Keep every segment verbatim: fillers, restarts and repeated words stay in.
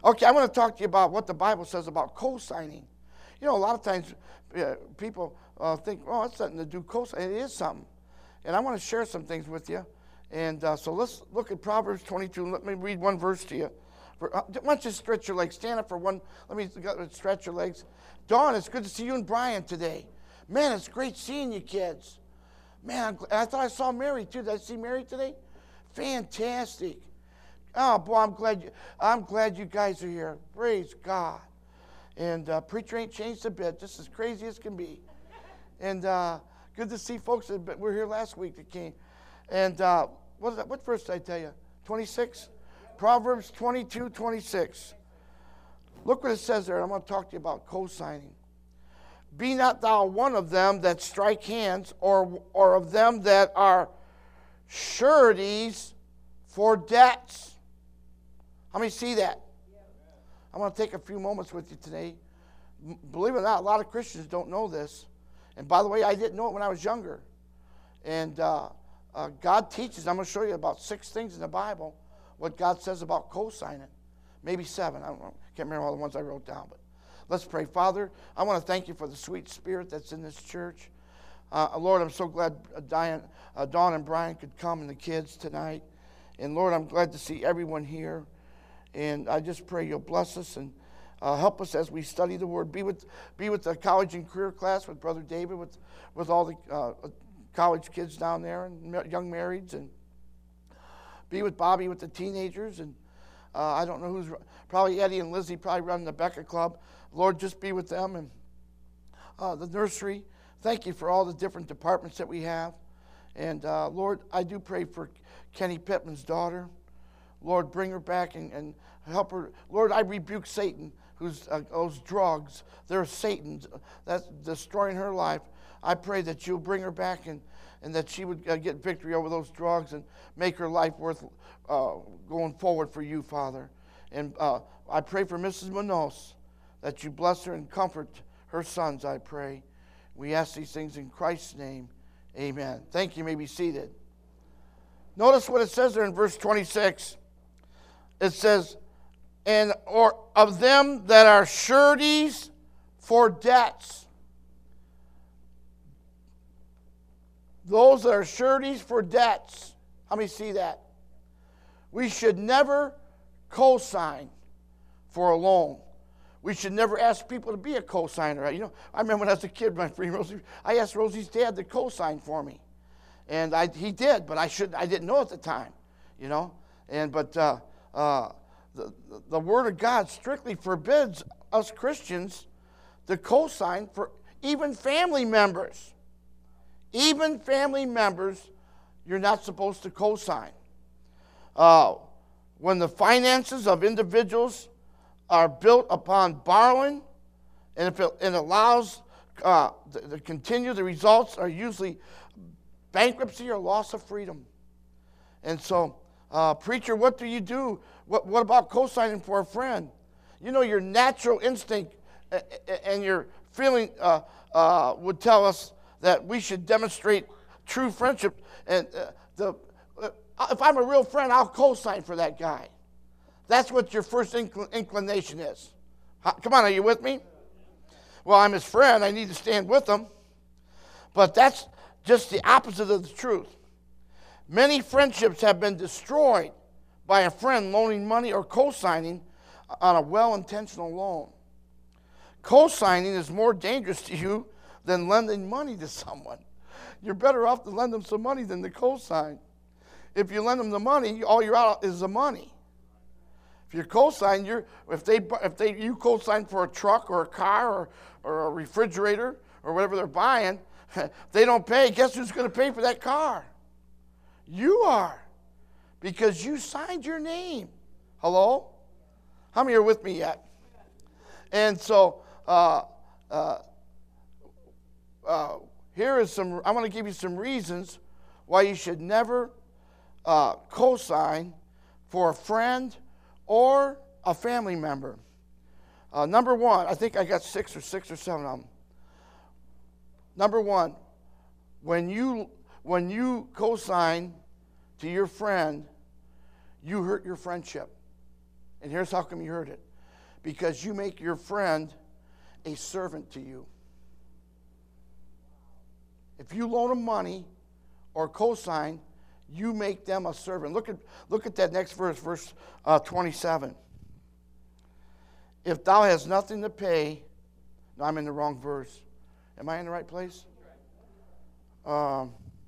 Okay, I want to talk to you about what the Bible says about co-signing. You know, a lot of times uh, people uh, think, oh, it's something to do co-signing. It is something. And I want to share some things with you. And uh, so let's look at Proverbs twenty-two. Let me read one verse to you. For, uh, why don't you stretch your legs? Stand up for one. Let me stretch your legs. Dawn, it's good to see you and Brian today. Man, it's great seeing you kids. Man, I'm, I thought I saw Mary too. Did I see Mary today? Fantastic. Oh, boy, I'm glad you, I'm glad you guys are here. Praise God. And uh, preacher ain't changed a bit. Just as crazy as can be. And uh, good to see folks that were here last week that came. And uh, what, is that? What verse did I tell you? twenty-six? Proverbs twenty-two, twenty-six. Look what it says there. I'm going to talk to you about co-signing. Be not thou one of them that strike hands, or, or of them that are sureties for debts. How many see that? I'm going to take a few moments with you today. Believe it or not, a lot of Christians don't know this. And by the way, I didn't know it when I was younger. And uh, uh, God teaches, I'm going to show you about six things in the Bible, what God says about co-signing. Maybe seven. I don't know. Can't remember all the ones I wrote down. But let's pray. Father, I want to thank you for the sweet spirit that's in this church. Uh, Lord, I'm so glad Diane, uh, Dawn and Brian could come and the kids tonight. And Lord, I'm glad to see everyone here. And I just pray you'll bless us and uh, help us as we study the Word. Be with be with the college and career class with Brother David, with, with all the uh, college kids down there and young marrieds. And be with Bobby with the teenagers. And uh, I don't know who's, probably Eddie and Lizzie probably running the Becca Club. Lord, just be with them. And uh, the nursery. Thank you for all the different departments that we have. And uh, Lord, I do pray for Kenny Pittman's daughter. Lord, bring her back and, and help her. Lord, I rebuke Satan, who's uh, those drugs. They're Satan's. That's destroying her life. I pray that you'll bring her back and, and that she would uh, get victory over those drugs and make her life worth uh, going forward for you, Father. And uh, I pray for Missus Manos, that you bless her and comfort her sons, I pray. We ask these things in Christ's name. Amen. Thank you. You may be seated. Notice what it says there in verse twenty-six. It says, and or of them that are sureties for debts. Those that are sureties for debts. How many see that? We should never co-sign for a loan. We should never ask people to be a co-signer. You know, I remember when I was a kid, my friend Rosie, I asked Rosie's dad to co-sign for me, and I, he did, but I should I didn't know at the time, you know. And but uh, uh, the the Word of God strictly forbids us Christians to co-sign for even family members. Even family members, you're not supposed to co-sign. Uh, when the finances of individuals are built upon borrowing, and if it, and allows uh, to, to continue, the results are usually bankruptcy or loss of freedom. And so, uh, preacher, what do you do? What, what about co-signing for a friend? You know, your natural instinct and your feeling uh, uh, would tell us that we should demonstrate true friendship. And uh, the, uh, if I'm a real friend, I'll co-sign for that guy. That's what your first incl- inclination is. How, come on, are you with me? Well, I'm his friend. I need to stand with him. But that's just the opposite of the truth. Many friendships have been destroyed by a friend loaning money or co-signing on a well-intentional loan. Co-signing is more dangerous to you than lending money to someone. You're better off to lend them some money than to co-sign. If you lend them the money, all you're out is the money. If you co-sign, you're if they if they you co-sign for a truck or a car or, or a refrigerator or whatever they're buying, if they don't pay, guess who's going to pay for that car? You are, because you signed your name. Hello? How many are with me yet? And so uh, uh, uh, here is some. I'm going to give you some reasons why you should never uh, co-sign for a friend or a family member. Uh, number one, I think I got six or six or seven of them. Number one, when you when you co-sign to your friend, you hurt your friendship. And here's how come you hurt it. because you make your friend a servant to you. If you loan them money or co-sign, you make them a servant. Look at, look at that next verse, verse uh, twenty-seven. If thou hast nothing to pay, no, I'm in the wrong verse. Am I in the right place? Um,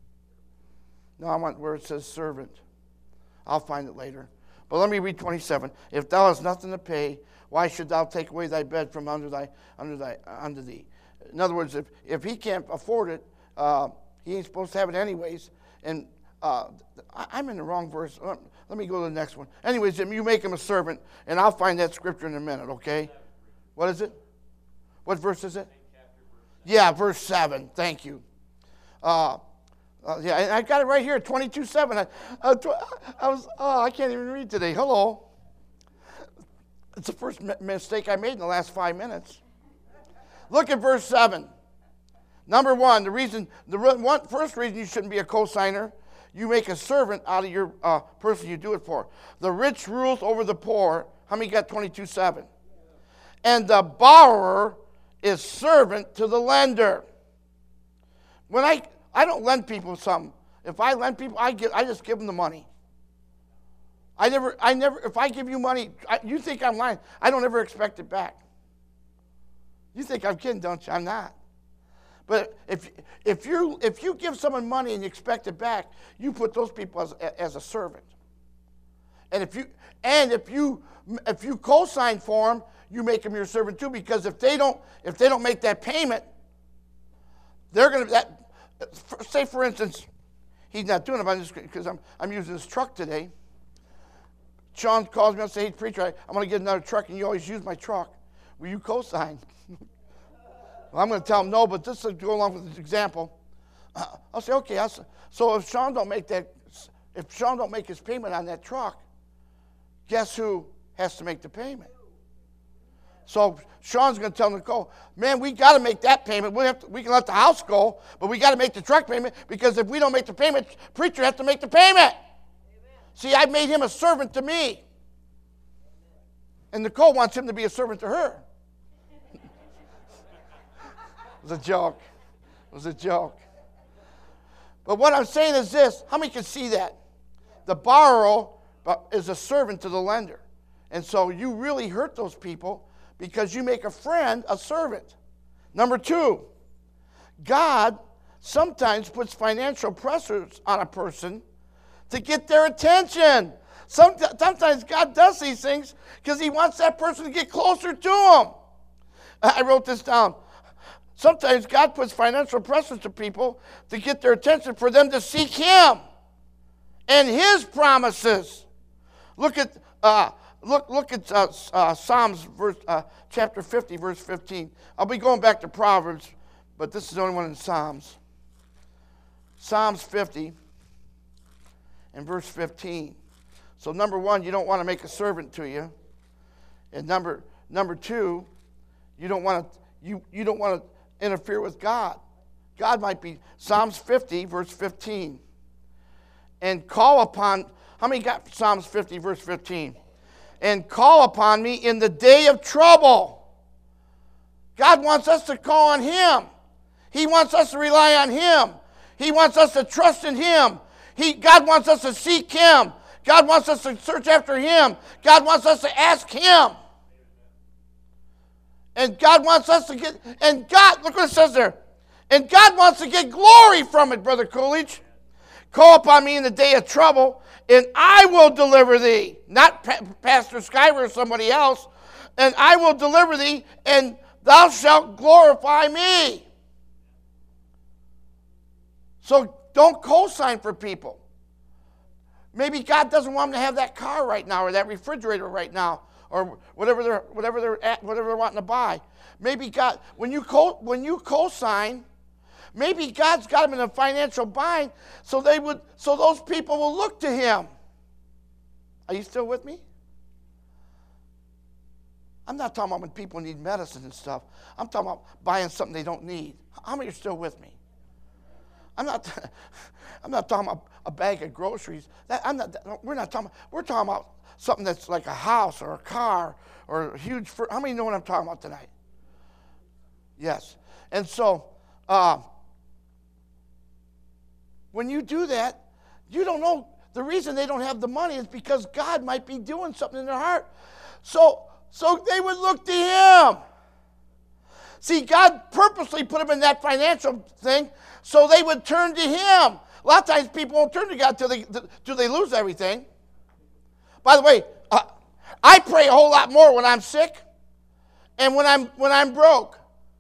no, I want where it says servant. I'll find it later. But let me read twenty-seven. If thou hast nothing to pay, why should thou take away thy bed from under thy under thy under thee? In other words, if, if he can't afford it, uh, he ain't supposed to have it anyways. And uh, I, I'm in the wrong verse. Let, let me go to the next one. Anyways, you make him a servant, and I'll find that scripture in a minute, okay? What is it? What verse is it? Yeah, verse seven. Thank you. Uh, uh, yeah, and I got it right here, twenty-two seven. I, uh, I was, oh, I can't even read today. Hello. It's the first mi- mistake I made in the last five minutes. Look at verse seven. Number one, the reason, the one, first reason you shouldn't be a co-signer, you make a servant out of your uh, person you do it for. The rich rules over the poor. How many got twenty-two seven? And the borrower is servant to the lender. When I, I don't lend people something. If I lend people, I give, I just give them the money. I never, I never, if I give you money, I, you think I'm lying. I don't ever expect it back. You think I'm kidding, don't you? I'm not. But if if you if you give someone money and you expect it back, you put those people as as a servant. And if you and if you if you co-sign for them, you make them your servant too. Because if they don't if they don't make that payment, they're gonna that. Say for instance, he's not doing it. I'm just because I'm I'm using this truck today. Sean calls me and says, "Hey, preacher, I, I'm going to get another truck, and you always use my truck. Will you co-sign?" Well, I'm going to tell him no, but this will go along with this example. Uh, I'll say, okay. I'll say, so if Sean don't make that, if Sean don't make his payment on that truck, guess who has to make the payment? So Sean's going to tell Nicole, man, we got to make that payment. We have to, we can let the house go, but we got to make the truck payment because if we don't make the payment, preacher has to make the payment. See, I made him a servant to me. And Nicole wants him to be a servant to her. It was a joke. It was a joke. But what I'm saying is this. How many can see that? The borrower is a servant to the lender. And so you really hurt those people because you make a friend a servant. Number two, God sometimes puts financial pressures on a person to get their attention. Sometimes God does these things because he wants that person to get closer to him. I wrote this down. Sometimes God puts financial pressures to people to get their attention for them to seek him and his promises. Look at uh, look look at uh, uh, Psalms verse, uh, chapter fifty, verse fifteen. I'll be going back to Proverbs, but this is the only one in Psalms. Psalms fifty. In verse fifteen. So number one, you don't want to make a servant to you. And number number two, you don't want to you, you don't want to interfere with God. God might be Psalms fifty, verse fifteen. And call upon, how many got Psalms fifty, verse fifteen? And call upon me in the day of trouble. God wants us to call on him. He wants us to rely on him. He wants us to trust in him. He, God wants us to seek him. God wants us to search after him. God wants us to ask him. And God wants us to get, and God, look what it says there. And God wants to get glory from it, Brother Coolidge. Call upon me in the day of trouble, and I will deliver thee. Not pa- Pastor Skyver or somebody else. And I will deliver thee, and thou shalt glorify me. So don't co-sign for people. Maybe God doesn't want them to have that car right now or that refrigerator right now or whatever they're whatever they're at, whatever they're wanting to buy. Maybe God, when you co when you co-sign, maybe God's got them in a financial bind, so they would so those people will look to him. Are you still with me? I'm not talking about when people need medicine and stuff. I'm talking about buying something they don't need. How many are still with me? I'm not, I'm not talking about a bag of groceries. That, I'm not, we're not talking about, we're talking about something that's like a house or a car or a huge, how many know what I'm talking about tonight? Yes. And so, uh, when you do that, you don't know, the reason they don't have the money is because God might be doing something in their heart. So, so they would look to him. See, God purposely put them in that financial thing so they would turn to him. A lot of times people won't turn to God till they, till they lose everything. By the way, uh, I pray a whole lot more when I'm sick and when I'm, when I'm broke.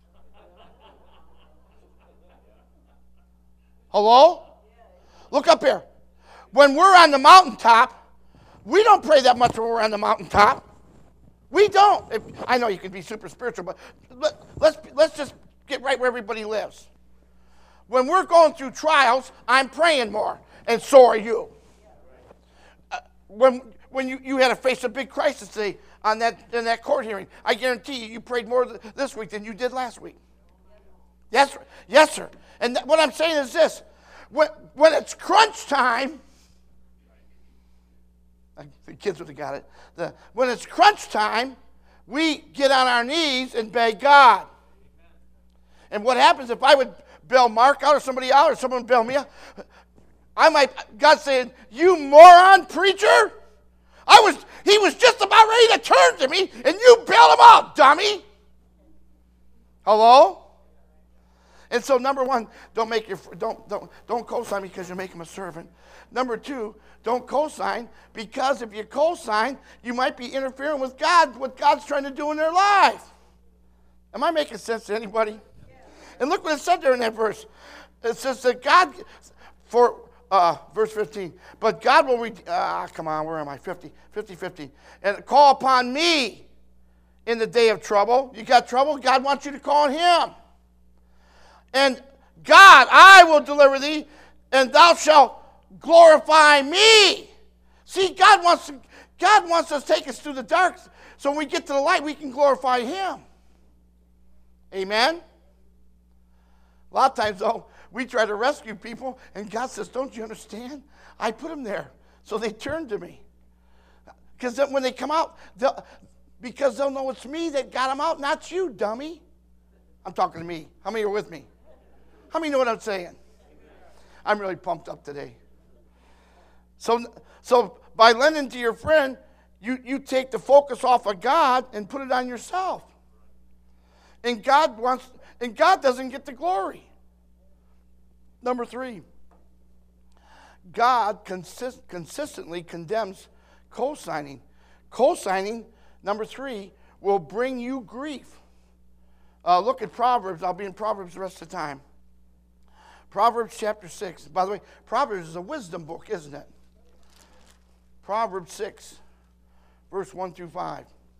Hello? Look up here. When we're on the mountaintop, we don't pray that much when we're on the mountaintop. We don't. If, I know you can be super spiritual, but let, let's, let's just get right where everybody lives. When we're going through trials, I'm praying more, and so are you. Uh, when when you, you had to face a big crisis today on that, in that court hearing, I guarantee you, you prayed more th- this week than you did last week. Yes, yes, sir. And th- what I'm saying is this. When, when it's crunch time, the kids would have got it. The, when it's crunch time, we get on our knees and beg God. And what happens if I would bail Mark out or somebody out or someone bail me out? I might, God saying, you moron preacher. I was, he was just about ready to turn to me and you bailed him out, dummy. Hello? And so, number one, don't make your don't don't don't co-sign because you make him a servant. Number two, don't co-sign because if you co-sign, you might be interfering with God, what God's trying to do in their life. Am I making sense to anybody? Yeah. And look what it said there in that verse. It says that God, for uh, verse fifteen, but God will, re- ah, come on, where am I? fifty, fifty, fifty. And call upon me in the day of trouble. You got trouble? God wants you to call on him. And God, I will deliver thee, and thou shalt glorify me. See, God wants to, God wants us to take us through the dark, so when we get to the light, we can glorify him. Amen? A lot of times, though, we try to rescue people, and God says, don't you understand? I put them there, so they turn to me. Because when they come out, they'll, because they'll know it's me that got them out, not you, dummy. I'm talking to me. How many are with me? How many know what I'm saying? I'm really pumped up today. So, so by lending to your friend, you, you take the focus off of God and put it on yourself. And God wants, and God doesn't get the glory. Number three, God consist, consistently condemns co-signing. Co-signing, number three, will bring you grief. Uh, look at Proverbs. I'll be in Proverbs the rest of the time. Proverbs chapter six. By the way, Proverbs is a wisdom book, isn't it? Proverbs six, verse one through five.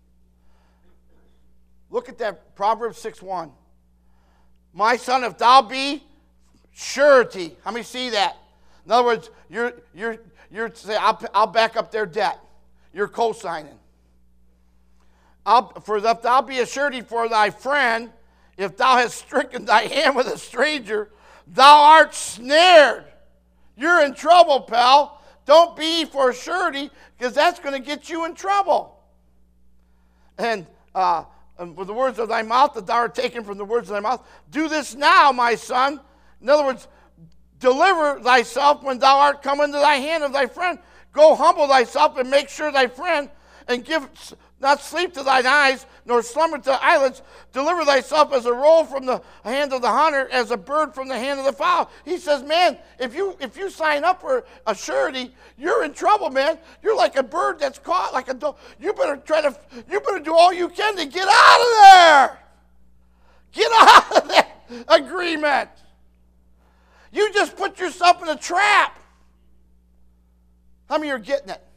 Look at that, Proverbs six one. My son, if thou be surety. How many see that? In other words, you're you're you're say, I'll I'll back up their debt. You're co-signing. I'll, for if thou be a surety for thy friend, if thou hast stricken thy hand with a stranger, thou art snared. You're in trouble, pal. Don't be for surety, because that's going to get you in trouble. And uh, with the words of thy mouth, that thou art taken from the words of thy mouth, do this now, my son. In other words, deliver thyself when thou art come into thy hand of thy friend. Go humble thyself and make sure thy friend, and give not sleep to thine eyes, nor slumber to thy eyelids. Deliver thyself as a roll from the hand of the hunter, as a bird from the hand of the fowl. He says, man, if you if you sign up for a surety, you're in trouble, man. You're like a bird that's caught, like a dog. You better try to, you better do all you can to get out of there. Get out of that agreement. You just put yourself in a trap. How many are getting it?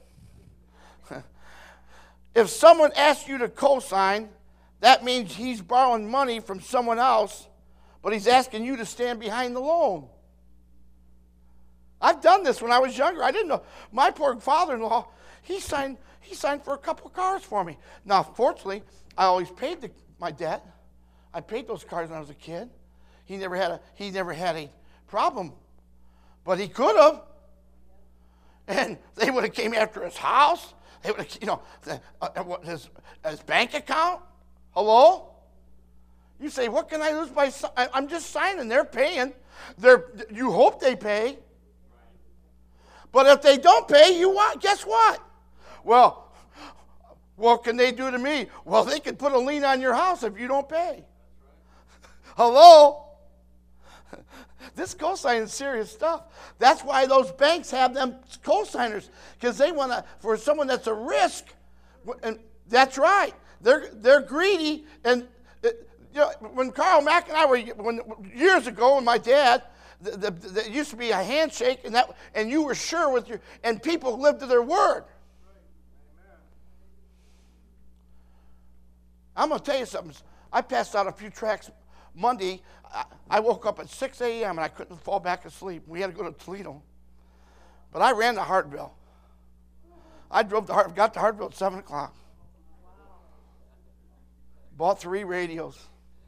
If someone asks you to co-sign, that means he's borrowing money from someone else, but he's asking you to stand behind the loan. I've done this when I was younger. I didn't know. My poor father-in-law, he signed, he signed for a couple of cars for me. Now, fortunately, I always paid the, my debt. I paid those cars when I was a kid. He never had a, he never had a problem But he could have. And they would have came after his house. They would have, you know, the, uh, his, his bank account. Hello? You say, what can I lose by, I, I'm just signing. They're paying. They're, you hope they pay. But if they don't pay, you what? Guess what? Well, what can they do to me? Well, they could put a lien on your house if you don't pay. Hello? This cosigning is serious stuff. That's why those banks have them cosigners, because they want to, for someone that's a risk, and that's right. They're they're greedy, and it, you know, when Carl Mack and I were when years ago, when my dad, the, the, the, it used to be a handshake, and that, and you were sure with your, and people lived to their word. I'm going to tell you something. I passed out a few tracts Monday. I woke up at six a.m. and I couldn't fall back asleep. We had to go to Toledo. But I ran to Hartville. I drove to Hart, got to Hartville at seven o'clock. Bought three radios.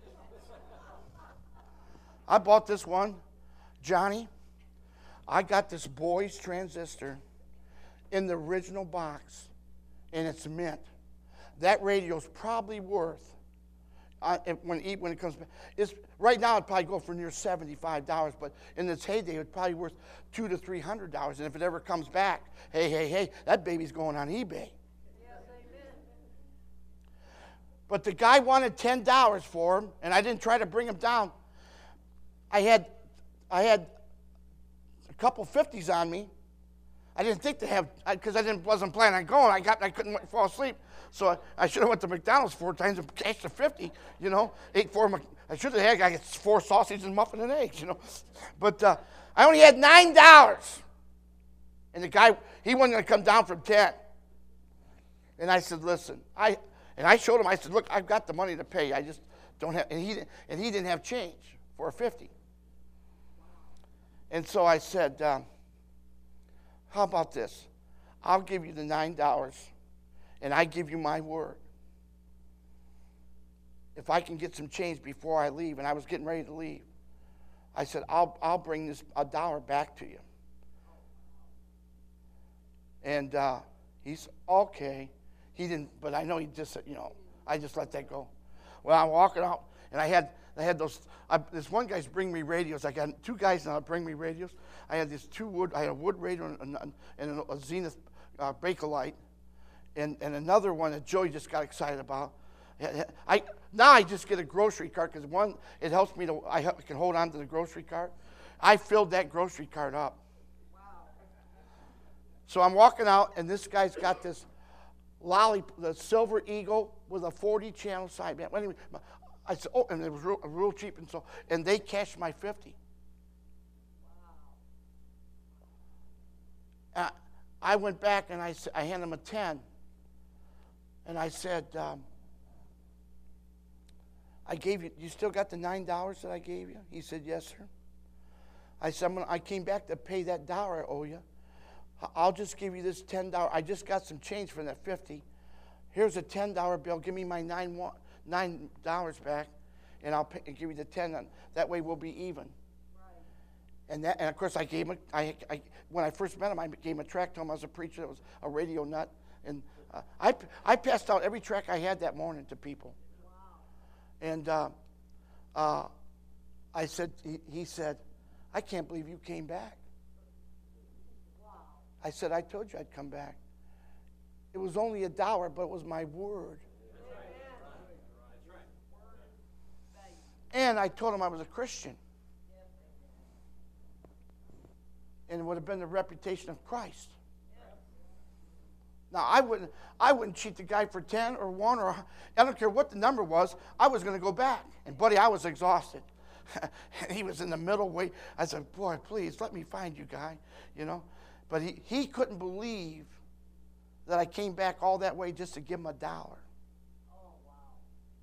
I bought this one. Johnny, I got this Boys transistor in the original box, and it's mint. That radio's probably worth, Uh, when, it, when it comes back, it's, right now it'd probably go for near seventy-five dollars, but in its heyday, it'd probably worth two to three hundred dollars. And if it ever comes back, hey, hey, hey, that baby's going on eBay. Yes, amen. But the guy wanted ten dollars for him, and I didn't try to bring him down. I had, I had a couple fifties on me. I didn't think to have, because I didn't wasn't planning on going. I got, I couldn't fall asleep. So I, I should have went to McDonald's four times and cashed a fifty, you know. Ate four, I should have had I got four sausages and muffin and eggs, you know. But uh, I only had nine dollars. And the guy, he wasn't going to come down from ten. And I said, listen, I, and I showed him, I said, look, I've got the money to pay. I just don't have, and he, and he didn't have change for a fifty. And so I said, um, how about this? I'll give you the nine dollars. And I give you my word. If I can get some change before I leave, and I was getting ready to leave, I said, I'll, I'll bring this a dollar back to you. And uh, he's okay. He didn't, but I know he just, you know, I just let that go. Well, I'm walking out, and I had, I had those. I, this one guy's bring me radios. I got two guys now bring me radios. I had this two wood. I had a wood radio and, and, and a Zenith uh, Bakelite. And, and another one that Joey just got excited about. I now I just get a grocery cart because one, it helps me to I can hold on to the grocery cart. I filled that grocery cart up. Wow. So I'm walking out, and this guy's got this lolly, the Silver Eagle with a forty channel sideband. Anyway, I said, oh, and it was real, real cheap, and so and they cashed my fifty. Wow. Uh, I went back and I I handed him a ten. And I said, um, I gave you, you still got the nine dollars that I gave you? He said, yes, sir. I said, I'm gonna, I came back to pay that dollar I owe you. I'll just give you this ten dollars. I just got some change from that fifty. Here's a ten dollar bill. Give me my nine dollars back, and I'll pay, give you the ten. That way we'll be even. Right. And, that, and, of course, I gave him, a, I, I, when I first met him, I gave him a tract to him. I was a preacher that was a radio nut. And Uh, I, I passed out every track I had that morning to people. Wow. And uh, uh, I said, he, he said, I can't believe you came back. Wow. I said, I told you I'd come back. It was only a dollar, but it was my word. That's right. That's right. And I told him I was a Christian. And it would have been the reputation of Christ. Now, I wouldn't, I wouldn't cheat the guy for ten or one, or I don't care what the number was. I was going to go back. And, buddy, I was exhausted. And he was in the middle way. I said, boy, please, let me find you, guy, you know. But he, he couldn't believe that I came back all that way just to give him a dollar. Oh, wow.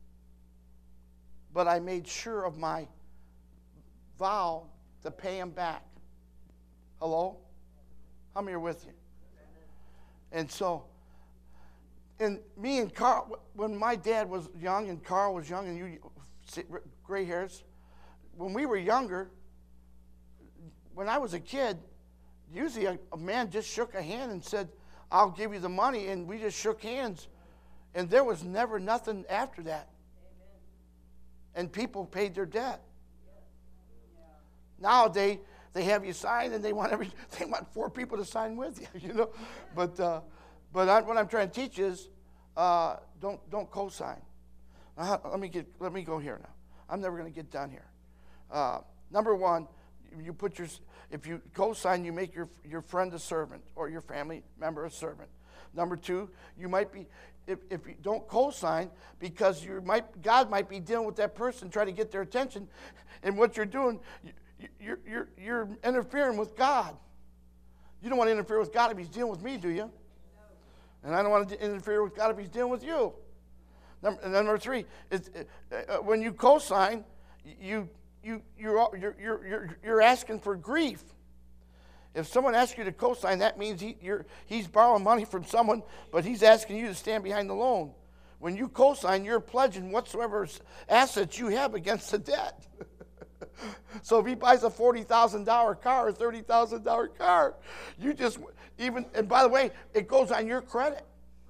But I made sure of my vow to pay him back. Hello? How many are with you? And so, and me and Carl, when my dad was young and Carl was young and you, gray hairs, when we were younger, when I was a kid, usually a, a man just shook a hand and said, I'll give you the money, and we just shook hands. And there was never nothing after that. Amen. And people paid their debt. Yeah. Now they they have you sign, and they want every they want four people to sign with you, you know. But uh, but I, what I'm trying to teach is uh, don't don't co-sign. Uh, let me get let me go here now. I'm never going to get done here. Uh, number one, you put your if you co-sign, you make your your friend a servant or your family member a servant. Number two, you might be if if you don't co-sign because you might God might be dealing with that person, trying to get their attention, and what you're doing, you, you're you're you're interfering with God. You don't want to interfere with God if He's dealing with me, do you? No. And I don't want to interfere with God if He's dealing with you. Number, number three is uh, when you co-sign, you you you're you're you're you're asking for grief. If someone asks you to co-sign, that means he, you're, he's borrowing money from someone, but he's asking you to stand behind the loan. When you co-sign, you're pledging whatsoever assets you have against the debt. So if he buys a forty thousand dollars car, a thirty thousand dollars car, you just, even, and by the way, it goes on your credit.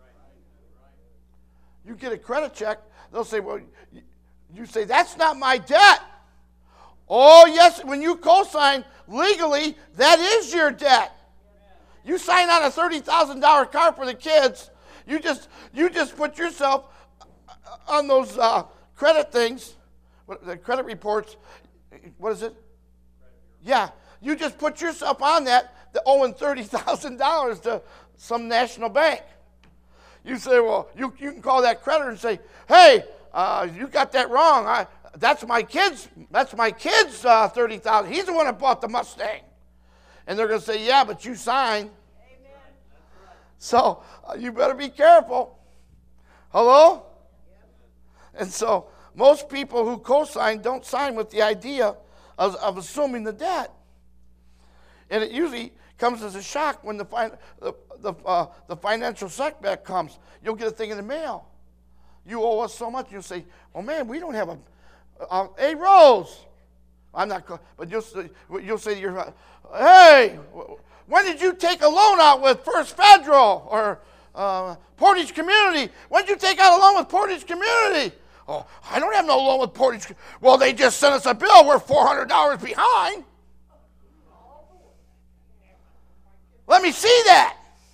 You get a credit check, they'll say, well, you say, that's not my debt. Oh, yes, when you co-sign, legally, that is your debt. You sign on a thirty thousand dollars car for the kids, you just you just put yourself on those uh, credit things, the credit reports, what is it? Yeah, you just put yourself on that, the owing thirty thousand dollars to some national bank. You say, well, you, you can call that creditor and say, hey, uh, you got that wrong. I, that's my kid's, that's my kid's uh, thirty thousand dollars. He's the one that bought the Mustang. And they're going to say, yeah, but you signed. Amen. So uh, you better be careful. Hello? And so most people who co-sign don't sign with the idea of, of assuming the debt. And it usually comes as a shock when the fin- the the, uh, the financial setback comes. You'll get a thing in the mail. You owe us so much. You'll say, "Oh man, we don't have a." Uh, hey Rose, I'm not. But you'll say, you'll say to your, "Hey, when did you take a loan out with First Federal or uh, Portage Community? When did you take out a loan with Portage Community?" "Oh, I don't have no loan with Portage." "Well, they just sent us a bill. We're four hundred dollars behind." "Let me see that."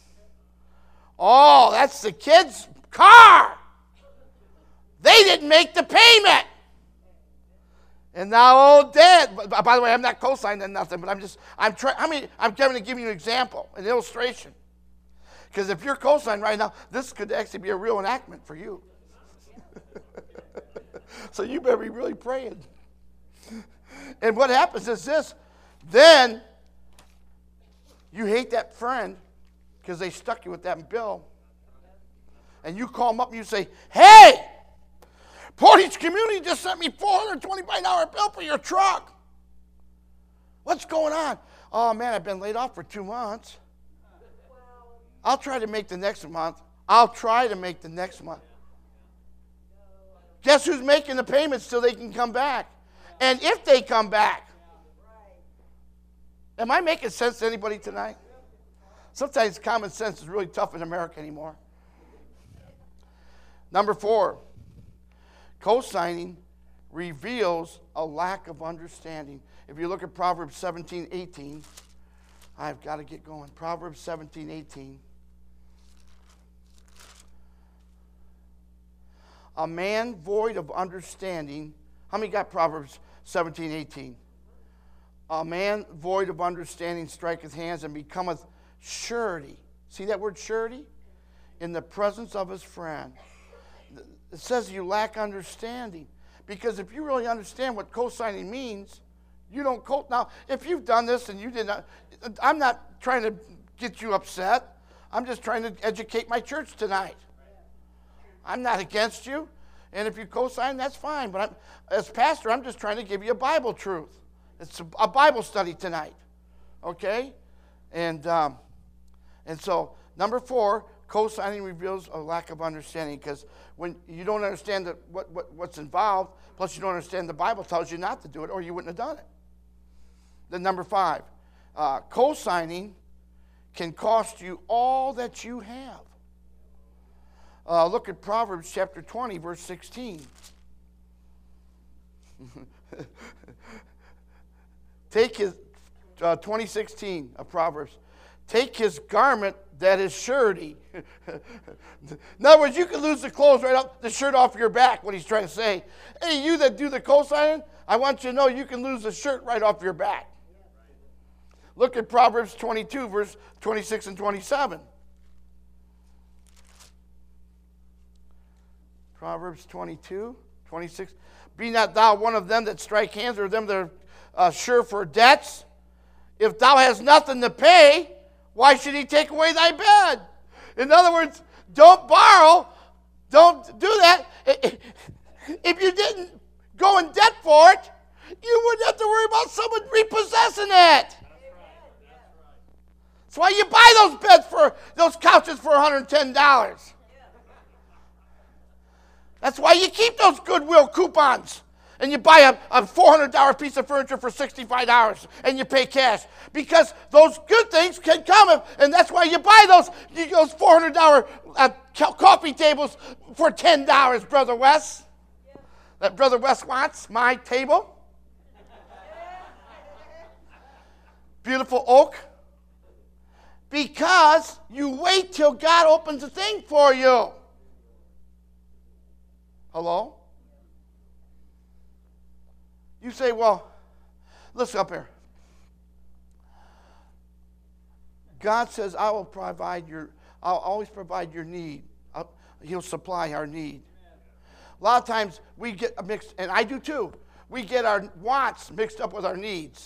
"Oh, that's the kid's car. They didn't make the payment." And now old dad, by the way, I'm not co-signing nothing, but I'm just, I'm trying, I mean, I'm going to give you an example, an illustration. Because if you're co-signing right now, this could actually be a real enactment for you. So you better be really praying. And what happens is this, then you hate that friend because they stuck you with that bill. And you call them up and you say, "Hey, Portage Community just sent me four hundred twenty-five dollars bill for your truck. What's going on?" "Oh, man, I've been laid off for two months. I'll try to make the next month. I'll try to make the next month." Guess who's making the payments till they can come back? And if they come back. Am I making sense to anybody tonight? Sometimes common sense is really tough in America anymore. Number four, co-signing reveals a lack of understanding. If you look at Proverbs seventeen eighteen, I've got to get going. Proverbs seventeen eighteen. A man void of understanding. How many got Proverbs seventeen eighteen? A man void of understanding striketh hands and becometh surety. See that word surety? In the presence of his friend. It says you lack understanding. Because if you really understand what co-signing means, you don't co- Now, if you've done this and you did not, I'm not trying to get you upset. I'm just trying to educate my church tonight. I'm not against you. And if you co-sign, that's fine. But I'm, as pastor, I'm just trying to give you a Bible truth. It's a, a Bible study tonight. Okay? And um, and so, number four, co-signing reveals a lack of understanding, because when you don't understand the, what, what, what's involved, plus you don't understand the Bible tells you not to do it, or you wouldn't have done it. Then number five, uh, co-signing can cost you all that you have. Uh, look at Proverbs chapter twenty, verse sixteen. Take his, uh, twenty sixteen of Proverbs. Take his garment that is surety. In other words, you can lose the clothes right up, the shirt off your back, what he's trying to say. Hey, you that do the co-signing, I want you to know you can lose the shirt right off your back. Look at Proverbs twenty-two, verse twenty-six and twenty-seven. Proverbs twenty-two, twenty-six. Be not thou one of them that strike hands, or them that are uh, sure for debts. If thou hast nothing to pay, why should he take away thy bed? In other words, don't borrow. Don't do that. If you didn't go in debt for it, you wouldn't have to worry about someone repossessing it. That's why you buy those beds for those couches for one hundred ten dollars. That's why you keep those Goodwill coupons. And you buy a, a four hundred dollars piece of furniture for sixty-five dollars and you pay cash. Because those good things can come, and that's why you buy those, those four hundred dollars uh, coffee tables for ten dollars, Brother Wes. That Brother Wes wants, my table. Beautiful oak. Because you wait till God opens the thing for you. Hello? You say, well, listen up here. God says, I will provide your, I'll always provide your need. I'll, he'll supply our need. A lot of times we get mixed, and I do too, we get our wants mixed up with our needs.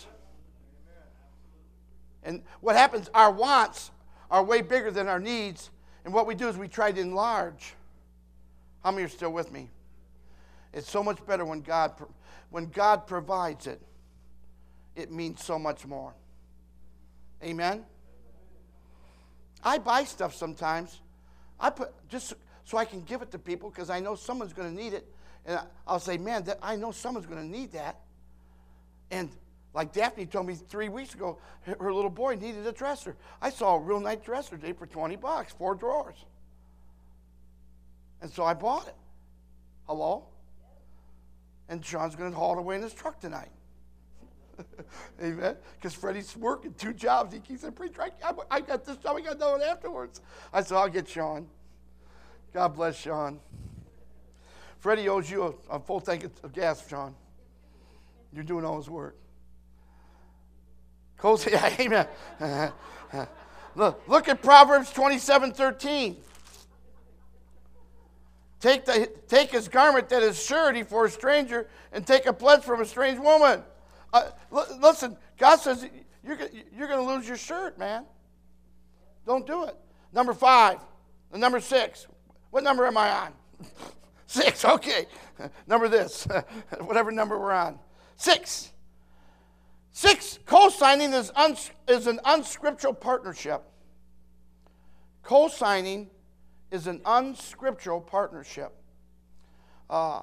And what happens, our wants are way bigger than our needs, and what we do is we try to enlarge. How many are still with me? It's so much better when God, when God provides it. It means so much more. Amen? I buy stuff sometimes. I put just so I can give it to people because I know someone's going to need it. And I'll say, man, that, I know someone's going to need that. And like Daphne told me three weeks ago, her, her little boy needed a dresser. I saw a real nice dresser today for twenty bucks, four drawers. And so I bought it. Hello? And Sean's going to haul it away in his truck tonight. Amen? Because Freddie's working two jobs. He keeps saying, preacher, I, I got this job, I got another one afterwards. I said, I'll get Sean. God bless Sean. Freddie owes you a, a full tank of gas, Sean. You're doing all his work. Cozy, yeah, amen. look, look at Proverbs twenty-seven thirteen. Take, the, take his garment that is surety for a stranger, and take a pledge from a strange woman. Uh, l- listen, God says you're, you're going to lose your shirt, man. Don't do it. Number five. Number six. What number am I on? Six, okay. Number this. Whatever number we're on. Six. Six, co-signing is, uns- is an unscriptural partnership. Co-signing is an unscriptural partnership. Uh,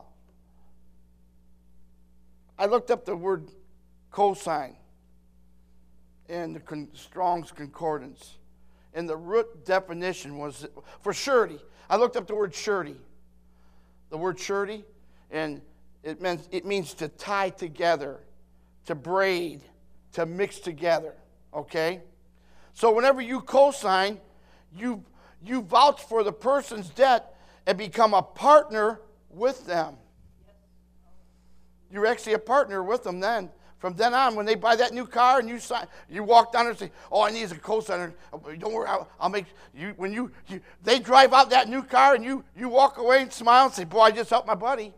I looked up the word co-sign in the Con- Strong's Concordance. And the root definition was for surety. I looked up the word surety. The word surety, and it means, it means to tie together, to braid, to mix together. Okay? So whenever you co-sign, you You vouch for the person's debt and become a partner with them. You're actually a partner with them then. From then on, when they buy that new car and you sign, you walk down there and say, oh, I need a co-signer. Don't worry, I'll, I'll make you. When you, you, they drive out that new car and you, you walk away and smile and say, boy, I just helped my buddy.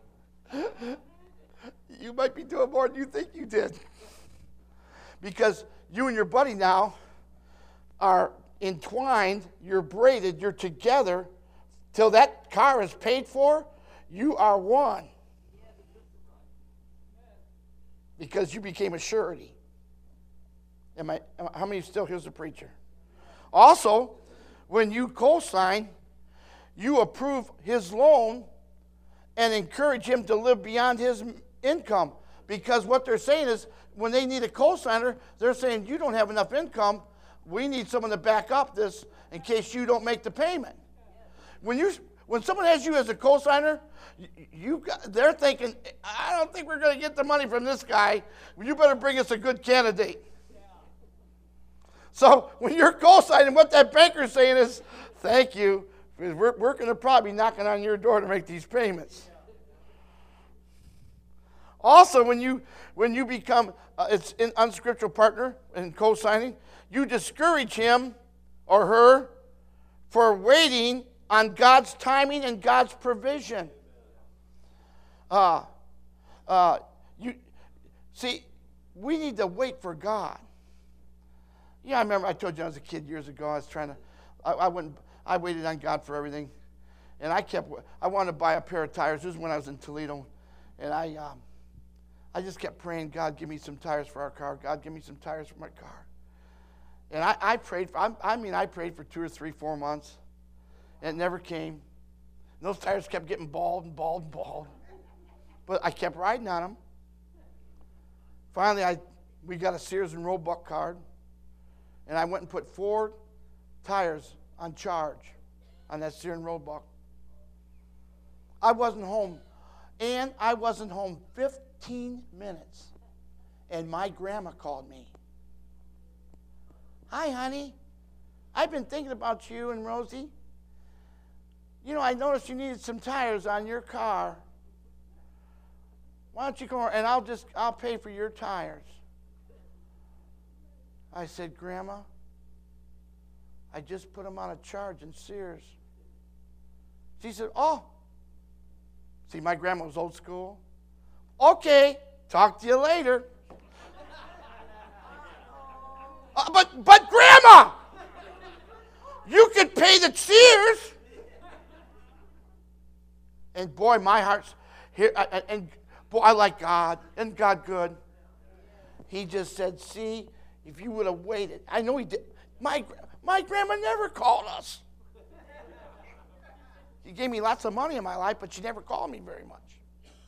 You might be doing more than you think you did. Because you and your buddy now are entwined, you're braided, you're together till that car is paid for. You are one because you became a surety. Am I? Am I how many still here's the preacher? Also, when you co-sign, you approve his loan and encourage him to live beyond his income. Because what they're saying is when they need a cosigner, they're saying you don't have enough income. We need someone to back up this in case you don't make the payment. When you when someone has you as a cosigner, you, you got, they're thinking, I don't think we're going to get the money from this guy. You better bring us a good candidate. Yeah. So when you're cosigning, what that banker's saying is, thank you, because we're, we're going to probably be knocking on your door to make these payments. Yeah. Also, when you when you become uh, it's an unscriptural partner in co-signing, you discourage him or her for waiting on God's timing and God's provision. Uh, uh, you see, we need to wait for God. Yeah, I remember I told you I was a kid years ago. I was trying to, I, I went, I waited on God for everything, and I kept. I wanted to buy a pair of tires. This was when I was in Toledo, and I. Um, I just kept praying, God, give me some tires for our car. God, give me some tires for my car. And I, I prayed, for, I, I mean, I prayed for two or three, four months. And it never came. And those tires kept getting bald and bald and bald. But I kept riding on them. Finally, I we got a Sears and Roebuck card. And I went and put four tires on charge on that Sears and Roebuck. I wasn't home. And I wasn't home fifteen minutes. And my grandma called me. Hi, honey. I've been thinking about you and Rosie. You know, I noticed you needed some tires on your car. Why don't you come over and I'll just, I'll pay for your tires. I said, Grandma, I just put them on a charge in Sears. She said, oh. See, my grandma was old school. Okay, talk to you later. uh, but, but Grandma, you could pay the Sears. And boy, my heart's here. I, and boy, I like God. Isn't God good? He just said, see, if you would have waited. I know he did. My, my grandma never called us. She gave me lots of money in my life, but she never called me very much.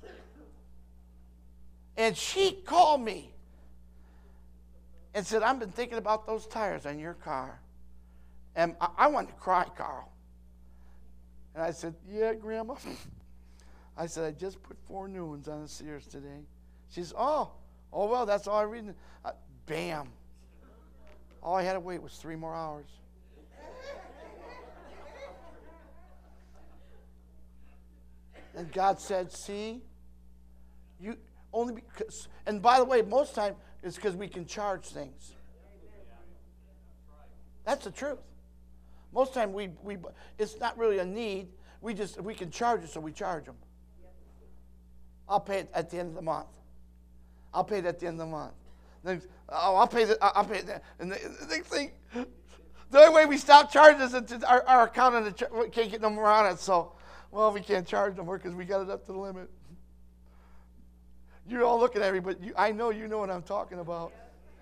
And she called me and said, I've been thinking about those tires on your car. And I, I wanted to cry, Carl. And I said, yeah, Grandma. I said, I just put four new ones on the Sears today. She says, oh, oh well, that's all I read. Uh, bam. All I had to wait was three more hours. And God said, see, you only because, and by the way, most time it's because we can charge things. That's the truth. Most time we, we it's not really a need. We just, we can charge it, so we charge them. I'll pay it at the end of the month. I'll pay it at the end of the month. Then, oh, I'll pay it. I'll pay it. And the, the next thing, the only way we stop charging is that our, our accountant can't get no more on it. So, well, we can't charge no more because we got it up to the limit. You're all looking at me, but you, I know you know what I'm talking about.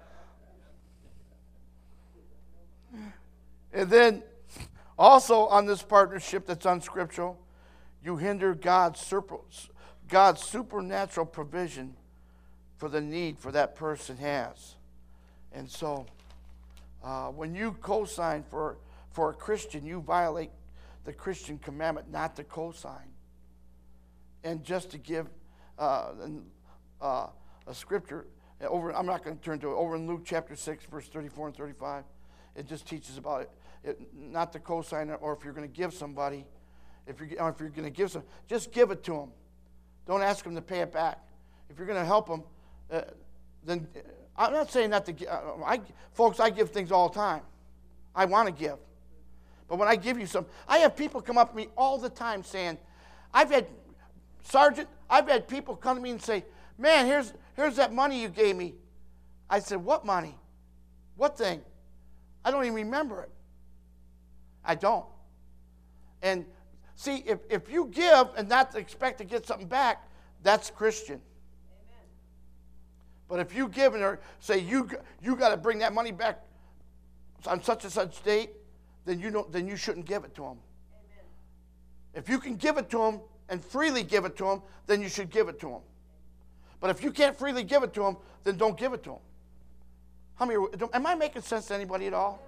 And then, also on this partnership that's unscriptural, you hinder God's super, God's supernatural provision for the need for that person has. And so, uh, when you co-sign for, for a Christian, you violate the Christian commandment not to co-sign. And just to give uh, uh, a scripture, over, I'm not going to turn to it, over in Luke chapter six, verse thirty-four and thirty-five, it just teaches about it, it not to co-sign it, or if you're going to give somebody, if you're, or if you're going to give some, just give it to them. Don't ask them to pay it back. If you're going to help them, uh, then I'm not saying not to give. Uh, I, folks, I give things all the time. I want to give. But when I give you some, I have people come up to me all the time saying, I've had, Sergeant, I've had people come to me and say, man, here's, here's that money you gave me. I said, what money? What thing? I don't even remember it. I don't. And see, if, if you give and not expect to get something back, that's Christian. Amen. But if you give and or say you you got to bring that money back on such and such date, then you don't then you shouldn't give it to them. Amen. If you can give it to them and freely give it to them, then you should give it to them. But if you can't freely give it to them, then don't give it to them. How many? Are, am I making sense to anybody at all?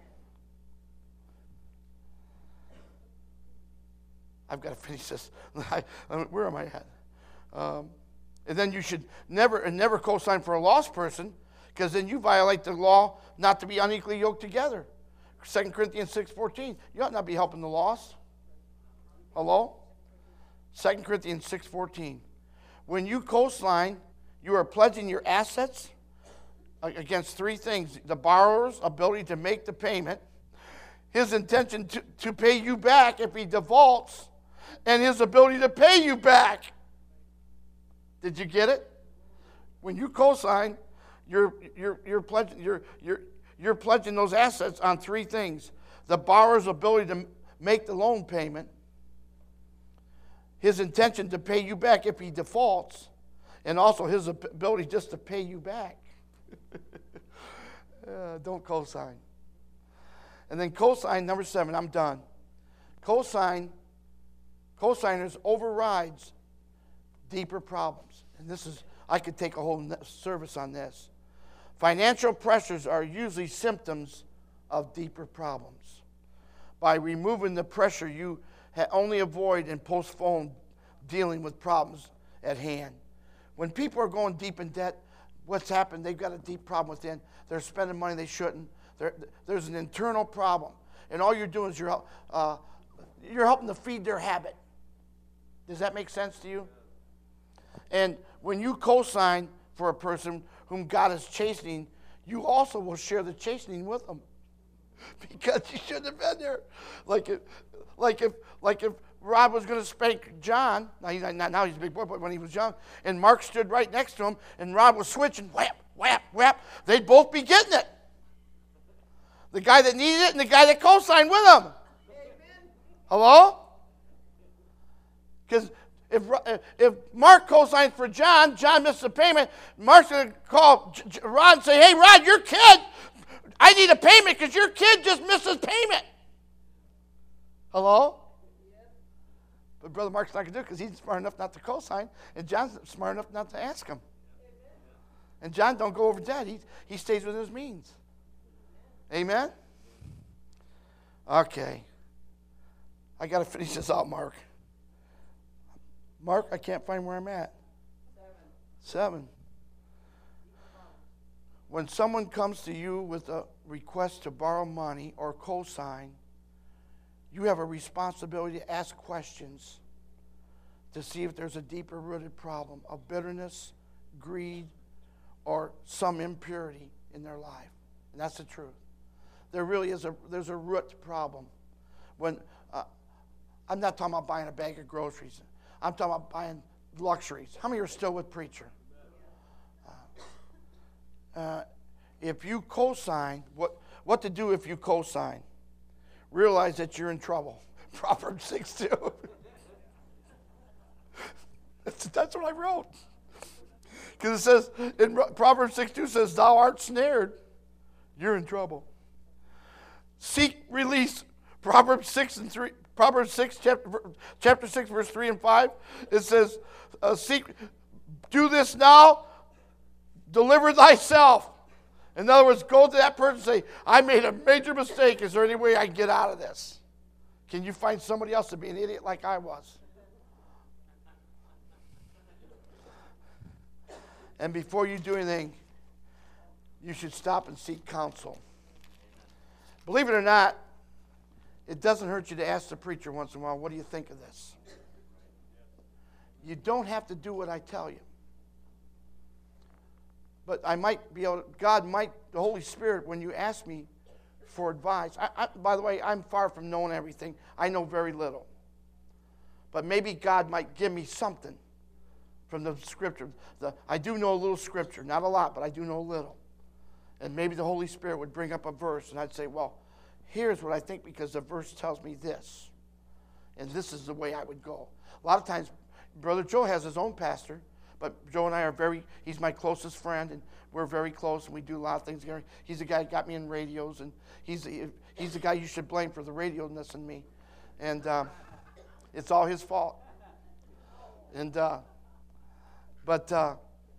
I've got to finish this. Where am I at? Um, and then you should never and never co-sign for a lost person, because then you violate the law not to be unequally yoked together. Second Corinthians six fourteen. You ought not be helping the lost. Hello? Second Corinthians six fourteen. When you co-sign, you are pledging your assets against three things: the borrower's ability to make the payment, his intention to, to pay you back if he defaults, and his ability to pay you back. Did you get it? When you co-sign, you're you're you're pledging you're you're you're pledging those assets on three things: the borrower's ability to make the loan payment, his intention to pay you back if he defaults, and also his ability just to pay you back. uh, don't co-sign. And then co-sign number seven. I'm done. Co-sign. Co-signers overrides deeper problems. And this is, I could take a whole service on this. Financial pressures are usually symptoms of deeper problems. By removing the pressure, you only avoid and postpone dealing with problems at hand. When people are going deep in debt, what's happened? They've got a deep problem within. They're spending money they shouldn't. They're, there's an internal problem. And all you're doing is you're, uh, you're helping to feed their habit. Does that make sense to you? And when you co-sign for a person whom God is chastening, you also will share the chastening with them, because you shouldn't have been there. Like if, like if, like if Rob was going to spank John. Now he's not, now he's a big boy, but when he was young, and Mark stood right next to him, and Rob was switching, whap, whap, whap. They'd both be getting it. The guy that needed it and the guy that co-signed with him. Amen. Hello? Because if, if Mark co-signs for John, John misses a payment, Mark's going to call Rod and say, hey, Rod, your kid, I need a payment because your kid just missed his payment. Hello? But Brother Mark's not going to do it because he's smart enough not to co-sign, and John's smart enough not to ask him. And John don't go over debt. He, he stays within his means. Amen? Okay. I got to finish this out, Mark. Mark, I can't find where I'm at. Seven. Seven. When someone comes to you with a request to borrow money or co-sign, you have a responsibility to ask questions to see if there's a deeper rooted problem of bitterness, greed, or some impurity in their life. And that's the truth. There really is a, there's a root problem. When uh, I'm not talking about buying a bag of groceries. I'm talking about buying luxuries. How many are still with preacher? Uh, uh, if you co-sign, what, what to do if you co-sign? Realize that you're in trouble. Proverbs six two. that's, that's what I wrote. Because it says, in Proverbs six two says, thou art snared. You're in trouble. Seek release. Proverbs six and three. Proverbs six, chapter, chapter six, verse three and five. It says, uh, seek, do this now, deliver thyself. In other words, go to that person and say, I made a major mistake. Is there any way I can get out of this? Can you find somebody else to be an idiot like I was? And before you do anything, you should stop and seek counsel. Believe it or not, it doesn't hurt you to ask the preacher once in a while, what do you think of this? You don't have to do what I tell you. But I might be able to, God might, the Holy Spirit, when you ask me for advice. I, I, by the way, I'm far from knowing everything. I know very little. But maybe God might give me something from the Scripture. The, I do know a little Scripture. Not a lot, but I do know a little. And maybe the Holy Spirit would bring up a verse, and I'd say, well, here's what I think because the verse tells me this. And this is the way I would go. A lot of times, Brother Joe has his own pastor, but Joe and I are very, he's my closest friend, and we're very close, and we do a lot of things together. He's the guy that got me in radios, and he's the, he's the guy you should blame for the radio-ness in me. And um, it's all his fault. And, uh, but uh,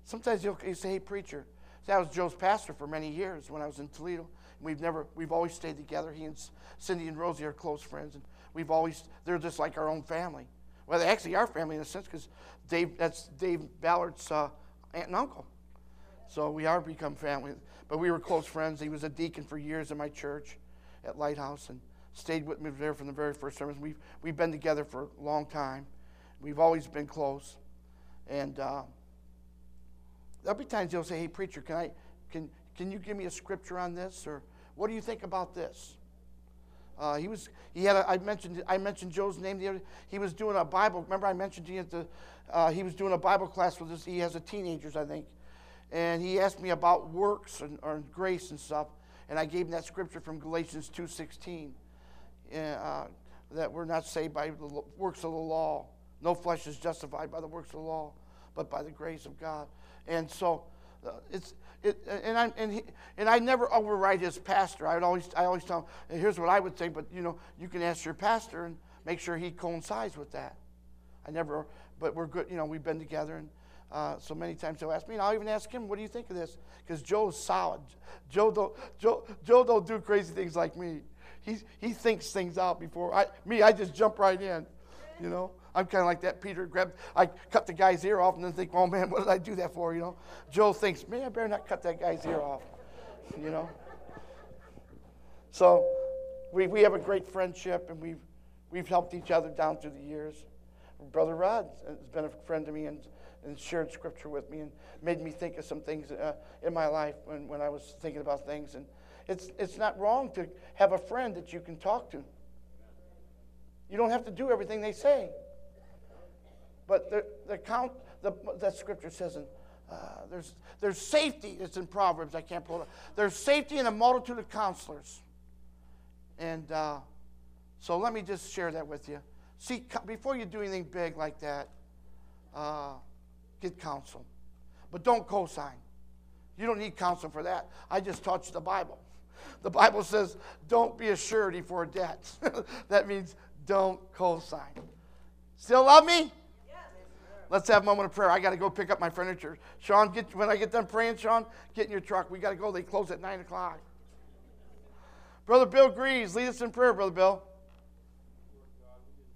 Sometimes he'll, he'll say, hey, preacher. See, I was Joe's pastor for many years when I was in Toledo. We've never, we've always stayed together. He and Cindy and Rosie are close friends, and we've always, they're just like our own family. Well, they actually are family in a sense, because Dave, that's Dave Ballard's uh, aunt and uncle. So we are become family. But we were close friends. He was a deacon for years in my church at Lighthouse, and stayed with me there from the very first sermons. We've, we've been together for a long time. We've always been close. And uh, there'll be times he'll say, hey, preacher, can I, can, can you give me a scripture on this? Or what do you think about this? Uh, he was, he had, a, I mentioned, I mentioned Joe's name the other. He was doing a Bible. Remember, I mentioned to you at the, uh, he was doing a Bible class with us. He has a teenagers, I think, and he asked me about works and or grace and stuff, and I gave him that scripture from Galatians two sixteen, uh, that we're not saved by the works of the law. No flesh is justified by the works of the law, but by the grace of God. And so, uh, it's. It, and I and he, and I never override his pastor. I would always I always tell him, here's what I would think, but you know, you can ask your pastor and make sure he coincides with that. I never, but we're good. You know, we've been together, and uh, so many times he'll ask me, and I'll even ask him, what do you think of this? Because Joe's solid. Joe don't Joe Joe don't do crazy things like me. He he thinks things out before I me. I just jump right in, you know. I'm kind of like that. Peter grabbed, I cut the guy's ear off and then think, oh man, what did I do that for, you know? Joe thinks, man, I better not cut that guy's ear off, you know? So we we have a great friendship, and we've, we've helped each other down through the years. Brother Rod has been a friend to me and, and shared scripture with me and made me think of some things uh, in my life when, when I was thinking about things. And it's it's not wrong to have a friend that you can talk to. You don't have to do everything they say. But the, the count, the, that scripture says, in, uh, there's there's safety. It's in Proverbs. I can't pull it up. There's safety in a multitude of counselors. And uh, so let me just share that with you. See, before you do anything big like that, uh, get counsel. But don't co-sign. You don't need counsel for that. I just taught you the Bible. The Bible says, don't be a surety for a debt. That means don't co-sign. Still love me? Let's have a moment of prayer. I got to go pick up my furniture. Sean, get, when I get done praying, Sean, get in your truck. We got to go. They close at nine o'clock. Brother Bill Greaves, lead us in prayer, Brother Bill.